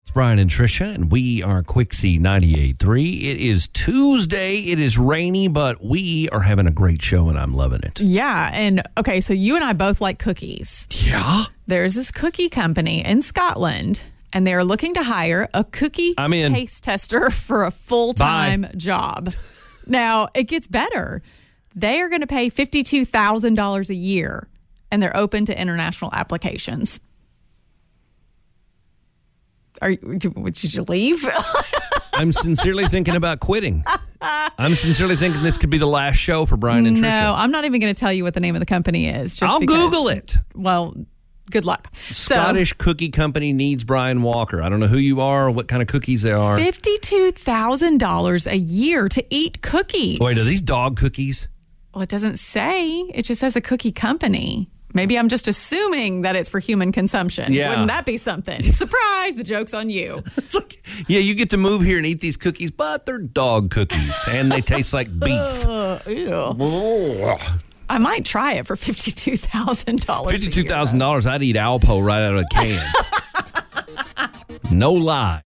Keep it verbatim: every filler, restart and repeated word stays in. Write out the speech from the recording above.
It's Brian and Tricia, and we are Quixie ninety-eight point three. It is Tuesday. It is rainy, but we are having a great show, and I'm loving it. Yeah, and okay, so you and I both like cookies. Yeah? There's this cookie company in Scotland, and they're looking to hire a cookie I'm in. taste tester for a full-time Bye. job. Now, it gets better. They are going to pay fifty-two thousand dollars a year, and they're open to international applications. Are you, did you leave? I'm sincerely thinking about quitting. I'm sincerely thinking this could be the last show for Brian and Tricia. No, I'm not even going to tell you what the name of the company is. Just I'll because, Google it. Well, good luck. Scottish so, cookie company needs Brian Walker. I don't know who you are or what kind of cookies they are. fifty-two thousand dollars a year to eat cookies. Wait, are these dog cookies? Well, it doesn't say. It just says a cookie company. Maybe I'm just assuming that it's for human consumption. Yeah. Wouldn't that be something? Surprise, the joke's on you. It's like, yeah, you get to move here and eat these cookies, but they're dog cookies, and they taste like beef. Uh, ew. I might try it for fifty-two thousand dollars. fifty-two thousand dollars, I'd eat Alpo right out of a can. No lie.